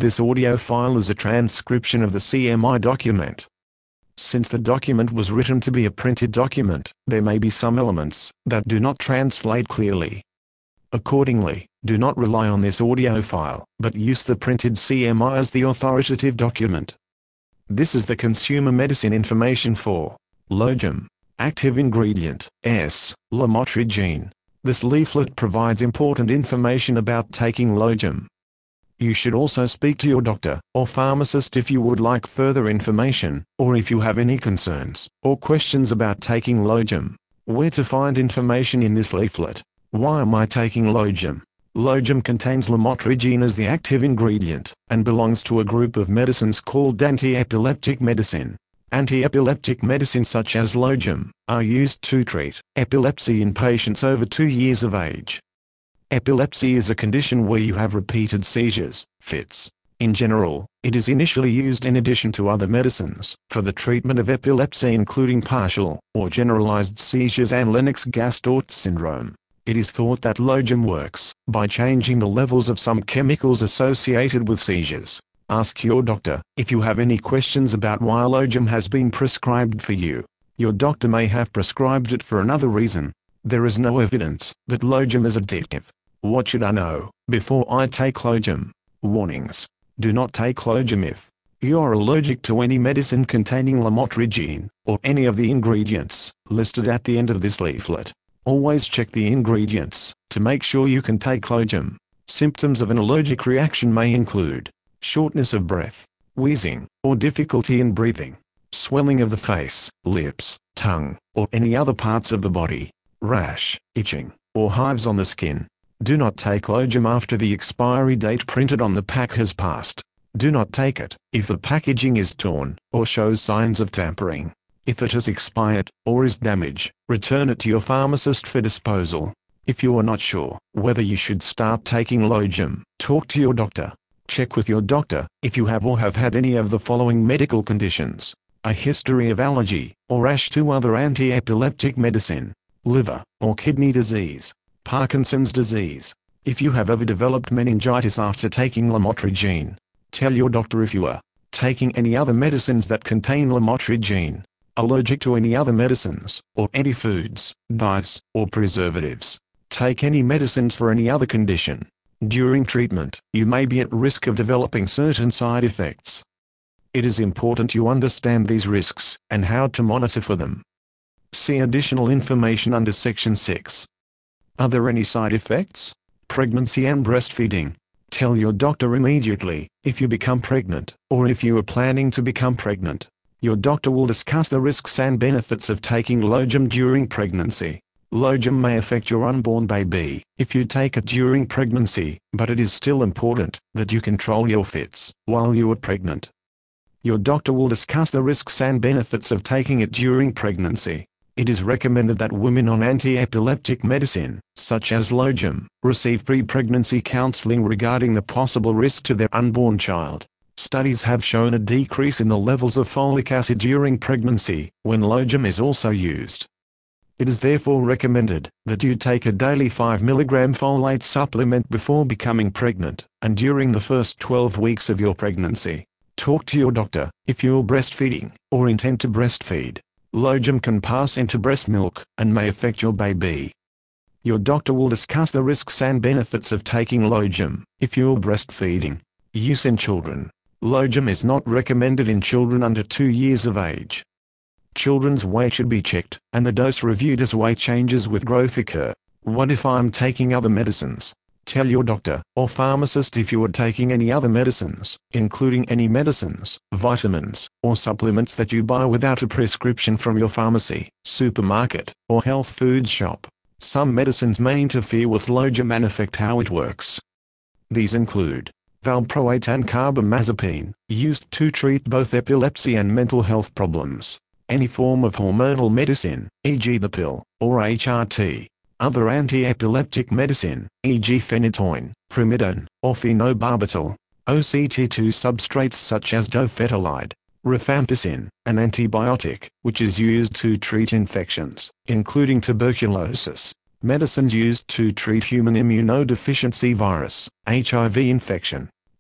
This audio file is a transcription of the CMI document. Since the document was written to be a printed document, there may be some elements that do not translate clearly. Accordingly, do not rely on this audio file, but use the printed CMI as the authoritative document. This is the consumer medicine information for Lojim. Active ingredient, S. Lamotrigine. This leaflet provides important information about taking Lojim. You should also speak to your doctor or pharmacist if you would like further information, or if you have any concerns or questions about taking Lojim. Where to find information in this leaflet? Why am I taking Lojim? Lojim contains lamotrigine as the active ingredient, and belongs to a group of medicines called anti-epileptic medicine. Anti-epileptic medicine such as Lojim are used to treat epilepsy in patients over 2 years of age. Epilepsy is a condition where you have repeated seizures, fits. In general, it is initially used in addition to other medicines for the treatment of epilepsy, including partial or generalized seizures and Lennox-Gastaut syndrome. It is thought that Lojim works by changing the levels of some chemicals associated with seizures. Ask your doctor if you have any questions about why Lojim has been prescribed for you. Your doctor may have prescribed it for another reason. There is no evidence that Lojim is addictive. What should I know before I take Lojim? Warnings. Do not take Lojim if you are allergic to any medicine containing lamotrigine, or any of the ingredients listed at the end of this leaflet. Always check the ingredients to make sure you can take Lojim. Symptoms of an allergic reaction may include shortness of breath, wheezing, or difficulty in breathing, swelling of the face, lips, tongue, or any other parts of the body, rash, itching, or hives on the skin. Do not take Lojim after the expiry date printed on the pack has passed. Do not take it if the packaging is torn or shows signs of tampering. If it has expired or is damaged, return it to your pharmacist for disposal. If you are not sure whether you should start taking Lojim, talk to your doctor. Check with your doctor if you have or have had any of the following medical conditions: a history of allergy or rash to other anti-epileptic medicine, liver or kidney disease, Parkinson's disease. If you have ever developed meningitis after taking lamotrigine, tell your doctor if you are taking any other medicines that contain lamotrigine, allergic to any other medicines, or any foods, dyes, or preservatives. Take any medicines for any other condition. During treatment, you may be at risk of developing certain side effects. It is important you understand these risks and how to monitor for them. See additional information under Section 6. Are there any side effects? Pregnancy and breastfeeding. Tell your doctor immediately if you become pregnant, or if you are planning to become pregnant. Your doctor will discuss the risks and benefits of taking Lojim during pregnancy. Lojim may affect your unborn baby if you take it during pregnancy, but it is still important that you control your fits while you are pregnant. Your doctor will discuss the risks and benefits of taking it during pregnancy. It is recommended that women on anti-epileptic medicine, such as Lojim, receive pre-pregnancy counseling regarding the possible risk to their unborn child. Studies have shown a decrease in the levels of folic acid during pregnancy when Lojim is also used. It is therefore recommended that you take a daily 5 mg folate supplement before becoming pregnant, and during the first 12 weeks of your pregnancy. Talk to your doctor if you are breastfeeding, or intend to breastfeed. Lojim can pass into breast milk, and may affect your baby. Your doctor will discuss the risks and benefits of taking Lojim if you are breastfeeding. Use in children. Lojim is not recommended in children under 2 years of age. Children's weight should be checked, and the dose reviewed as weight changes with growth occur. What if I'm taking other medicines? Tell your doctor or pharmacist if you are taking any other medicines, including any medicines, vitamins, or supplements that you buy without a prescription from your pharmacy, supermarket, or health food shop. Some medicines may interfere with Lojim and affect how it works. These include valproate and carbamazepine, used to treat both epilepsy and mental health problems. Any form of hormonal medicine, e.g. the pill, or HRT. Other anti-epileptic medicine, e.g. phenytoin, primidone, or phenobarbital. OCT2 substrates such as dofetilide, rifampicin, an antibiotic, which is used to treat infections, including tuberculosis. Medicines used to treat human immunodeficiency virus, HIV infection.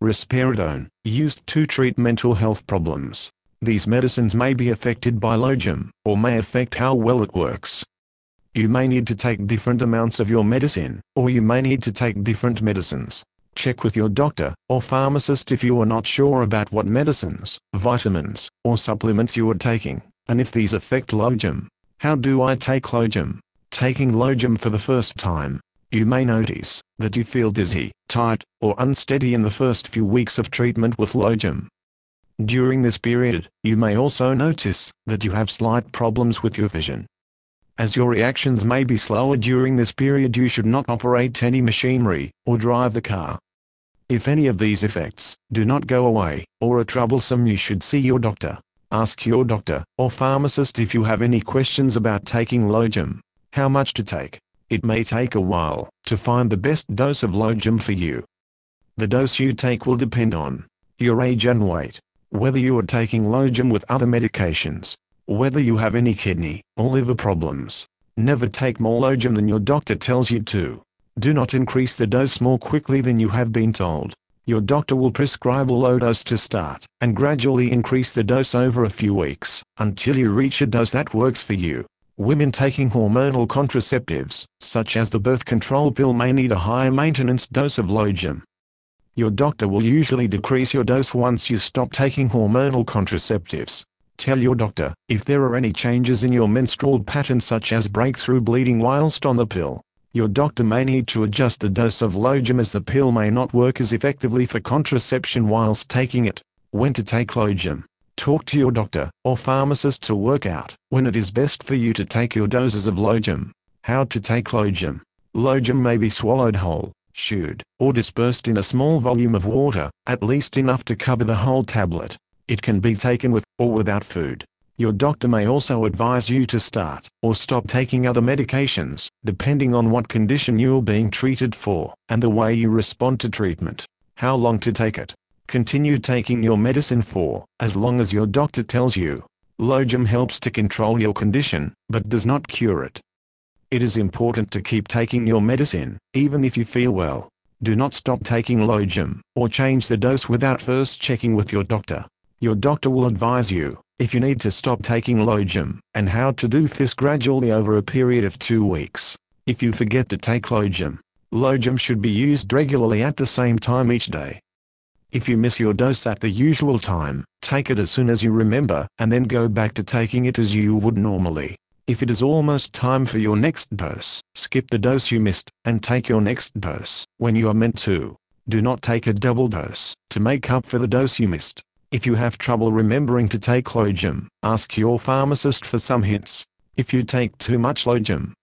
Risperidone, used to treat mental health problems. These medicines may be affected by Lojum, or may affect how well it works. You may need to take different amounts of your medicine, or you may need to take different medicines. Check with your doctor or pharmacist if you are not sure about what medicines, vitamins, or supplements you are taking, and if these affect Lojum. How do I take Lojum? Taking Lojum for the first time, you may notice that you feel dizzy, tight, or unsteady in the first few weeks of treatment with Lojum. During this period, you may also notice that you have slight problems with your vision. As your reactions may be slower during this period, you should not operate any machinery or drive the car. If any of these effects do not go away or are troublesome, you should see your doctor. Ask your doctor or pharmacist if you have any questions about taking Lojum. How much to take? It may take a while to find the best dose of Lojum for you. The dose you take will depend on your age and weight, whether you are taking Lojum with other medications, whether you have any kidney or liver problems. Never take more Lojum than your doctor tells you to. Do not increase the dose more quickly than you have been told. Your doctor will prescribe a low dose to start, and gradually increase the dose over a few weeks, until you reach a dose that works for you. Women taking hormonal contraceptives, such as the birth control pill, may need a higher maintenance dose of Lojum. Your doctor will usually decrease your dose once you stop taking hormonal contraceptives. Tell your doctor if there are any changes in your menstrual pattern, such as breakthrough bleeding whilst on the pill. Your doctor may need to adjust the dose of Lojum, as the pill may not work as effectively for contraception whilst taking it. When to take Lojum? Talk to your doctor or pharmacist to work out when it is best for you to take your doses of Lojum. How to take Lojum? Lojum may be swallowed whole, chewed, or dispersed in a small volume of water, at least enough to cover the whole tablet. It can be taken with or without food. Your doctor may also advise you to start or stop taking other medications, depending on what condition you are being treated for and the way you respond to treatment. How long to take it? Continue taking your medicine for as long as your doctor tells you. Lojum helps to control your condition, but does not cure it. It is important to keep taking your medicine, even if you feel well. Do not stop taking Lojum, or change the dose without first checking with your doctor. Your doctor will advise you if you need to stop taking Lojum, and how to do this gradually over a period of 2 weeks. If you forget to take Lojum, Lojum should be used regularly at the same time each day. If you miss your dose at the usual time, take it as soon as you remember, and then go back to taking it as you would normally. If it is almost time for your next dose, skip the dose you missed, and take your next dose when you are meant to. Do not take a double dose to make up for the dose you missed. If you have trouble remembering to take Lojum, ask your pharmacist for some hints. If you take too much Lojum,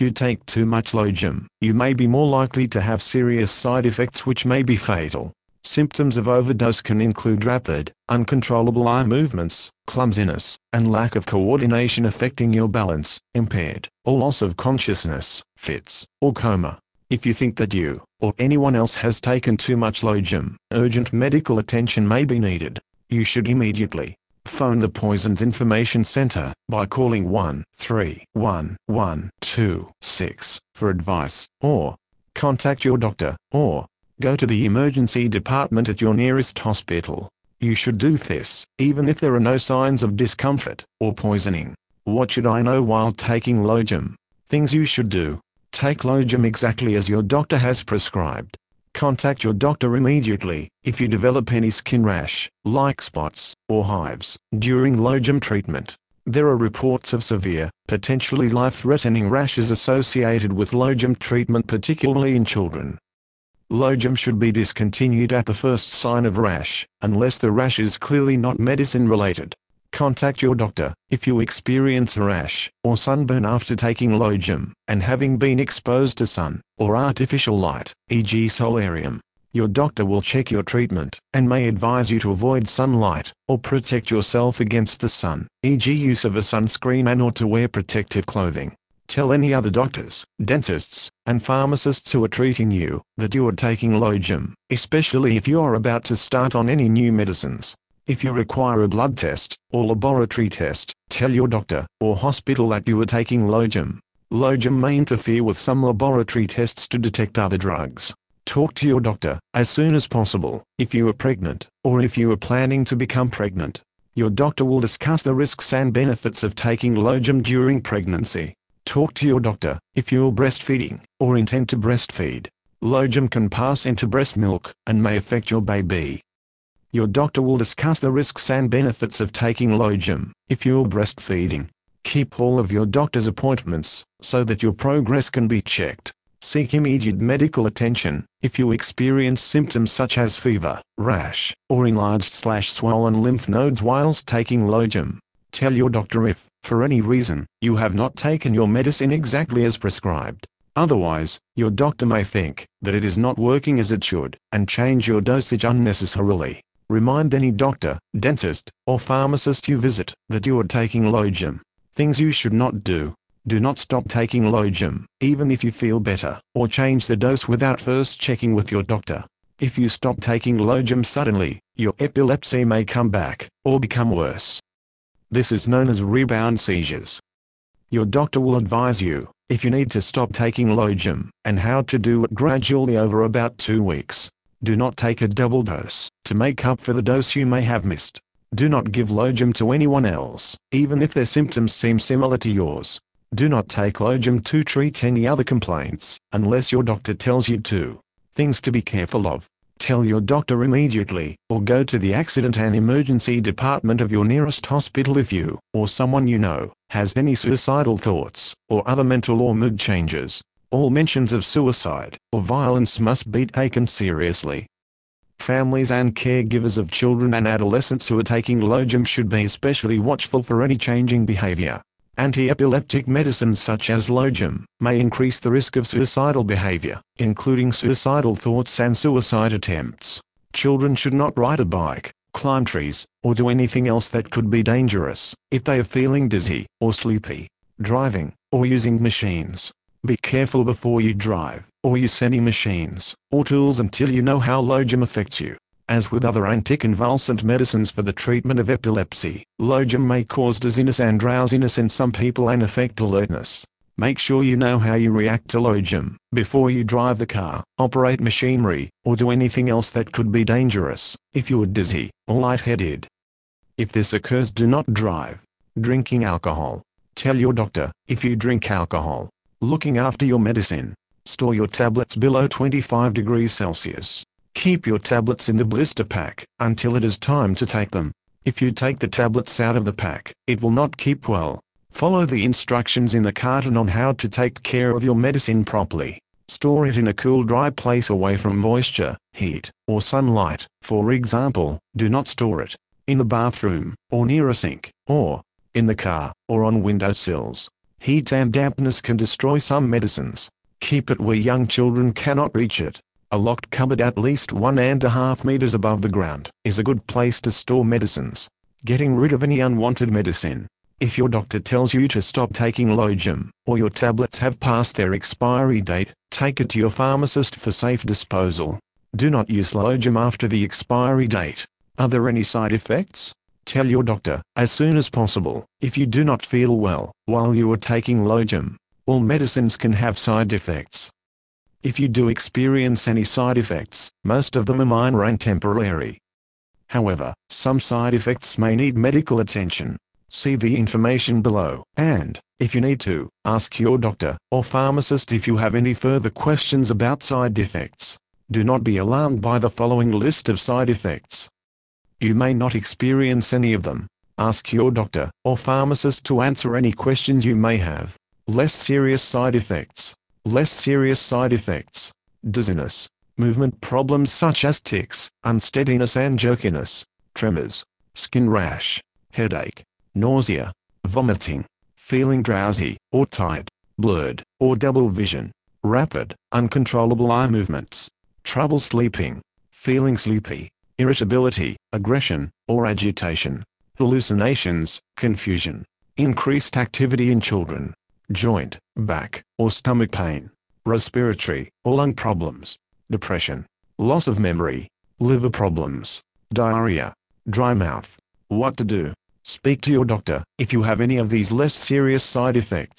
you may be more likely to have serious side effects which may be fatal. Symptoms of overdose can include rapid, uncontrollable eye movements, clumsiness, and lack of coordination affecting your balance, impaired, or loss of consciousness, fits, or coma. If you think that you, or anyone else has taken too much Lojum, urgent medical attention may be needed. You should immediately phone the Poisons Information Center by calling 1-311-26 for advice, or contact your doctor, or go to the emergency department at your nearest hospital. You should do this, even if there are no signs of discomfort or poisoning. What should I know while taking Lojum? Things you should do. Take Lojum exactly as your doctor has prescribed. Contact your doctor immediately if you develop any skin rash, like spots, or hives, during Lojum treatment. There are reports of severe, potentially life-threatening rashes associated with Lojum treatment, particularly in children. Lojum should be discontinued at the first sign of rash, unless the rash is clearly not medicine-related. Contact your doctor if you experience a rash or sunburn after taking Lojum and having been exposed to sun or artificial light, e.g. solarium. Your doctor will check your treatment and may advise you to avoid sunlight or protect yourself against the sun, e.g. use of a sunscreen and/or to wear protective clothing. Tell any other doctors, dentists, and pharmacists who are treating you that you are taking Lojum, especially if you are about to start on any new medicines. If you require a blood test or laboratory test, tell your doctor or hospital that you are taking Lojum. Lojum may interfere with some laboratory tests to detect other drugs. Talk to your doctor as soon as possible if you are pregnant, or if you are planning to become pregnant. Your doctor will discuss the risks and benefits of taking Lojum during pregnancy. Talk to your doctor if you are breastfeeding, or intend to breastfeed. Lojum can pass into breast milk, and may affect your baby. Your doctor will discuss the risks and benefits of taking Lojum if you are breastfeeding. Keep all of your doctor's appointments, so that your progress can be checked. Seek immediate medical attention if you experience symptoms such as fever, rash, or enlarged/swollen lymph nodes whilst taking Lojum. Tell your doctor if, for any reason, you have not taken your medicine exactly as prescribed. Otherwise, your doctor may think that it is not working as it should, and change your dosage unnecessarily. Remind any doctor, dentist, or pharmacist you visit that you are taking Lojum. Things you should not do. Do not stop taking Lojum, even if you feel better, or change the dose without first checking with your doctor. If you stop taking Lojum suddenly, your epilepsy may come back, or become worse. This is known as rebound seizures. Your doctor will advise you if you need to stop taking Lojum, and how to do it gradually over about 2 weeks. Do not take a double dose to make up for the dose you may have missed. Do not give Lojum to anyone else, even if their symptoms seem similar to yours. Do not take Lojum to treat any other complaints, unless your doctor tells you to. Things to be careful of. Tell your doctor immediately, or go to the accident and emergency department of your nearest hospital if you, or someone you know, has any suicidal thoughts, or other mental or mood changes. All mentions of suicide, or violence must be taken seriously. Families and caregivers of children and adolescents who are taking Lojum should be especially watchful for any changing behavior. Anti-epileptic medicines such as Lojum may increase the risk of suicidal behavior, including suicidal thoughts and suicide attempts. Children should not ride a bike, climb trees, or do anything else that could be dangerous if they are feeling dizzy or sleepy. Driving, or using machines. Be careful before you drive, or use any machines or tools until you know how Lojum affects you. As with other anticonvulsant medicines for the treatment of epilepsy, Lojum may cause dizziness and drowsiness in some people and affect alertness. Make sure you know how you react to Lojum before you drive the car, operate machinery, or do anything else that could be dangerous if you are dizzy or lightheaded. If this occurs, do not drive. Drinking alcohol. Tell your doctor if you drink alcohol. Looking after your medicine. Store your tablets below 25 degrees Celsius. Keep your tablets in the blister pack until it is time to take them. If you take the tablets out of the pack, it will not keep well. Follow the instructions in the carton on how to take care of your medicine properly. Store it in a cool, dry place away from moisture, heat, or sunlight. For example, do not store it in the bathroom, or near a sink, or in the car, or on windowsills. Heat and dampness can destroy some medicines. Keep it where young children cannot reach it. A locked cupboard at least 1.5 meters above the ground is a good place to store medicines. Getting rid of any unwanted medicine. If your doctor tells you to stop taking Lojum, or your tablets have passed their expiry date, take it to your pharmacist for safe disposal. Do not use Lojum after the expiry date. Are there any side effects? Tell your doctor as soon as possible if you do not feel well while you are taking Lojum. All medicines can have side effects. If you do experience any side effects, most of them are minor and temporary. However, some side effects may need medical attention. See the information below, and, if you need to, ask your doctor or pharmacist if you have any further questions about side effects. Do not be alarmed by the following list of side effects. You may not experience any of them. Ask your doctor or pharmacist to answer any questions you may have. Less serious side effects. Less serious side effects. Dizziness. Movement problems such as tics, unsteadiness and jerkiness. Tremors. Skin rash. Headache. Nausea. Vomiting. Feeling drowsy or tired. Blurred or double vision. Rapid, uncontrollable eye movements. Trouble sleeping. Feeling sleepy. Irritability, aggression, or agitation. Hallucinations, confusion. Increased activity in children. Joint, back, or stomach pain. Respiratory or lung problems. Depression. Loss of memory. Liver problems. Diarrhea. Dry mouth. What to do? Speak to your doctor if you have any of these less serious side effects.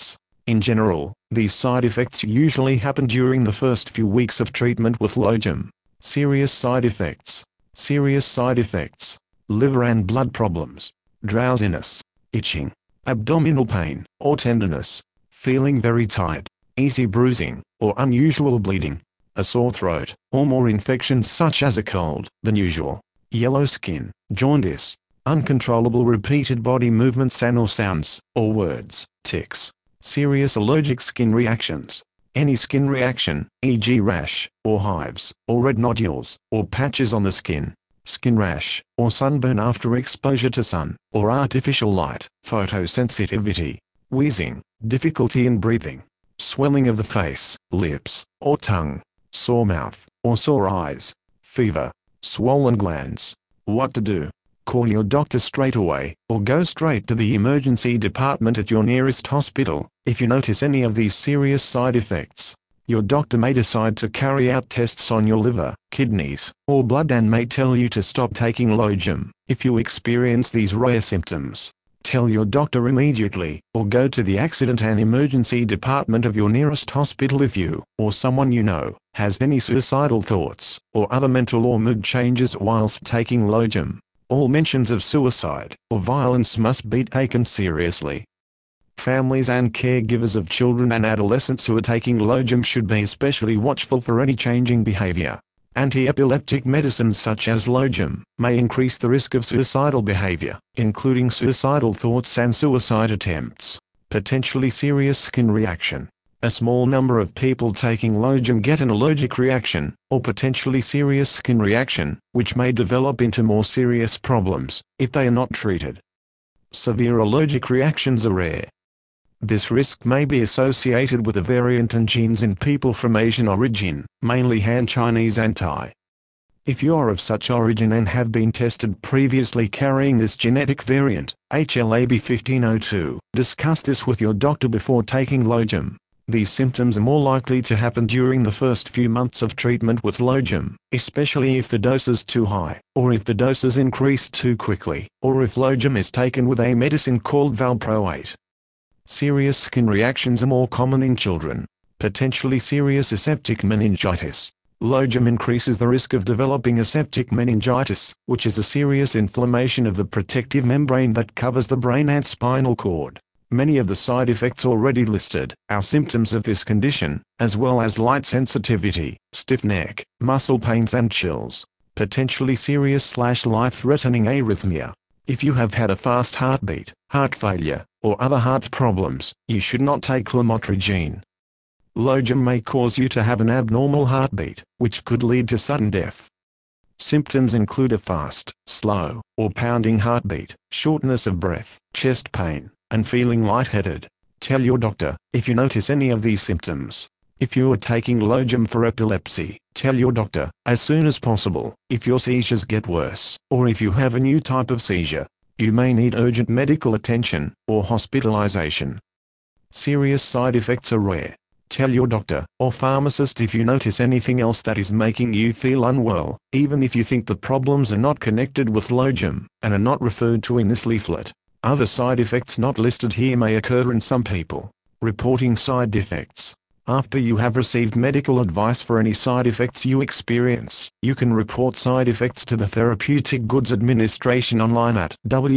In general, these side effects usually happen during the first few weeks of treatment with Lojum. Serious side effects. Serious side effects. Liver and blood problems. Drowsiness. Itching. Abdominal pain or tenderness. Feeling very tired. Easy bruising, or unusual bleeding. A sore throat, or more infections such as a cold than usual. Yellow skin. Jaundice. Uncontrollable repeated body movements and or sounds, or words. Tics. Serious allergic skin reactions. Any skin reaction, e.g. rash, or hives, or red nodules, or patches on the skin. Skin rash, or sunburn after exposure to sun, or artificial light. Photosensitivity. Wheezing, difficulty in breathing. Swelling of the face, lips, or tongue. Sore mouth, or sore eyes. Fever. Swollen glands. What to do? Call your doctor straight away, or go straight to the emergency department at your nearest hospital, if you notice any of these serious side effects. Your doctor may decide to carry out tests on your liver, kidneys, or blood and may tell you to stop taking Lojum, if you experience these rare symptoms. Tell your doctor immediately, or go to the accident and emergency department of your nearest hospital if you, or someone you know, has any suicidal thoughts, or other mental or mood changes whilst taking Lojum. All mentions of suicide or violence must be taken seriously. Families and caregivers of children and adolescents who are taking Lojum should be especially watchful for any changing behavior. Anti-epileptic medicines such as Lojum may increase the risk of suicidal behavior, including suicidal thoughts and suicide attempts. Potentially serious skin reaction. A small number of people taking Lojum get an allergic reaction, or potentially serious skin reaction, which may develop into more serious problems, if they are not treated. Severe allergic reactions are rare. This risk may be associated with a variant in genes in people from Asian origin, mainly Han Chinese and Thai. If you are of such origin and have been tested previously carrying this genetic variant, HLA-B1502, discuss this with your doctor before taking Lojum. These symptoms are more likely to happen during the first few months of treatment with Lojum, especially if the dose is too high, or if the doses increase too quickly, or if Lojum is taken with a medicine called valproate. Serious skin reactions are more common in children. Potentially serious aseptic meningitis. Lojum increases the risk of developing aseptic meningitis, which is a serious inflammation of the protective membrane that covers the brain and spinal cord. Many of the side effects already listed are symptoms of this condition, as well as light sensitivity, stiff neck, muscle pains and chills. Potentially serious/life-threatening arrhythmia. If you have had a fast heartbeat, heart failure, or other heart problems, you should not take lamotrigine. Lojum may cause you to have an abnormal heartbeat, which could lead to sudden death. Symptoms include a fast, slow, or pounding heartbeat, shortness of breath, chest pain, and feeling lightheaded. Tell your doctor if you notice any of these symptoms. If you are taking Lojum for epilepsy, tell your doctor as soon as possible if your seizures get worse, or if you have a new type of seizure. You may need urgent medical attention or hospitalization. Serious side effects are rare. Tell your doctor or pharmacist if you notice anything else that is making you feel unwell, even if you think the problems are not connected with Lojum and are not referred to in this leaflet. Other side effects not listed here may occur in some people. Reporting side effects. After you have received medical advice for any side effects you experience, you can report side effects to the Therapeutic Goods Administration online at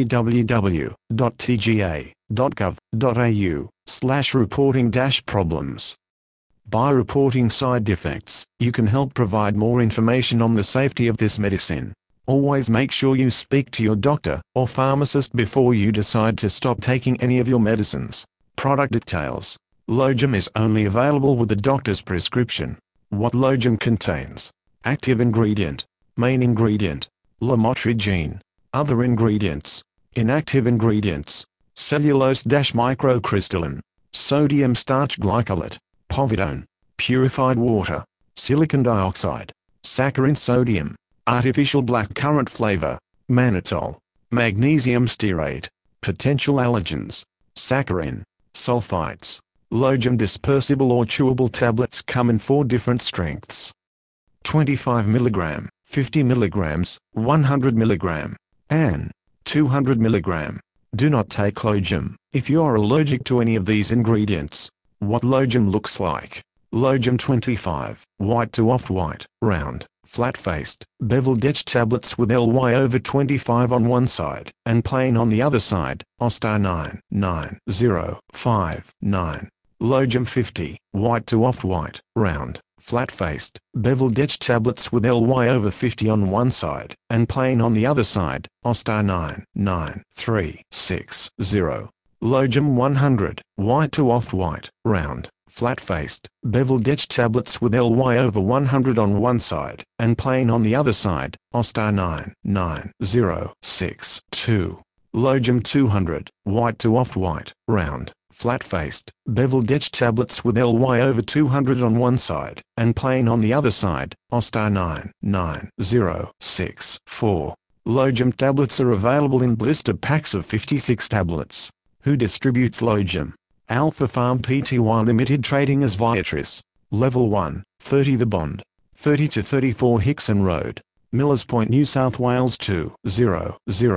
www.tga.gov.au/reporting-problems. By reporting side effects, you can help provide more information on the safety of this medicine. Always make sure you speak to your doctor or pharmacist before you decide to stop taking any of your medicines. Product details. Lojum is only available with a doctor's prescription. What Lojum contains. Active ingredient. Main ingredient. Lamotrigine. Other ingredients. Inactive ingredients. Cellulose-microcrystalline. Sodium starch glycolate. Povidone. Purified water. Silicon dioxide. Saccharin sodium. Artificial blackcurrant flavor. Mannitol. Magnesium stearate. Potential allergens. Saccharin. Sulfites. Lojum dispersible or chewable tablets come in 4 different strengths. 25 mg, 50 mg, 100 mg, and 200 mg. Do not take Lojum if you are allergic to any of these ingredients. What Lojum looks like. Lojum 25, white to off-white, round, flat-faced, beveled etched tablets with LY over 25 on one side, and plain on the other side, OSTAR 99059. Lojum 50, white to off-white, round, flat-faced, beveled etched tablets with LY over 50 on one side, and plain on the other side, OSTAR 99360. Lojum 100, white to off-white, round, flat-faced, beveled etched tablets with LY over 100 on one side, and plain on the other side, OSTAR 99062. Lojum 200, white to off-white, round, flat-faced, beveled etched tablets with LY over 200 on one side, and plain on the other side, OSTAR 99064. Lojum tablets are available in blister packs of 56 tablets. Who distributes Lojum? Alpha Farm Pty Limited, trading as Viatris. Level 1, 30 The Bond, 30 to 34 Hickson Road, Millers Point, New South Wales 20000.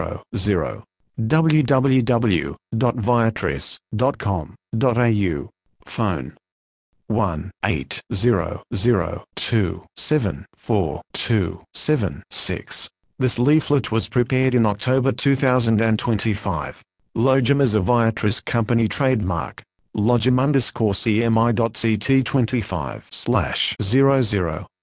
www.viatris.com.au. Phone 1-8002744276. This leaflet was prepared in October 2025. Lojum is a Viatris company trademark. Lojum_CMI.CT25/00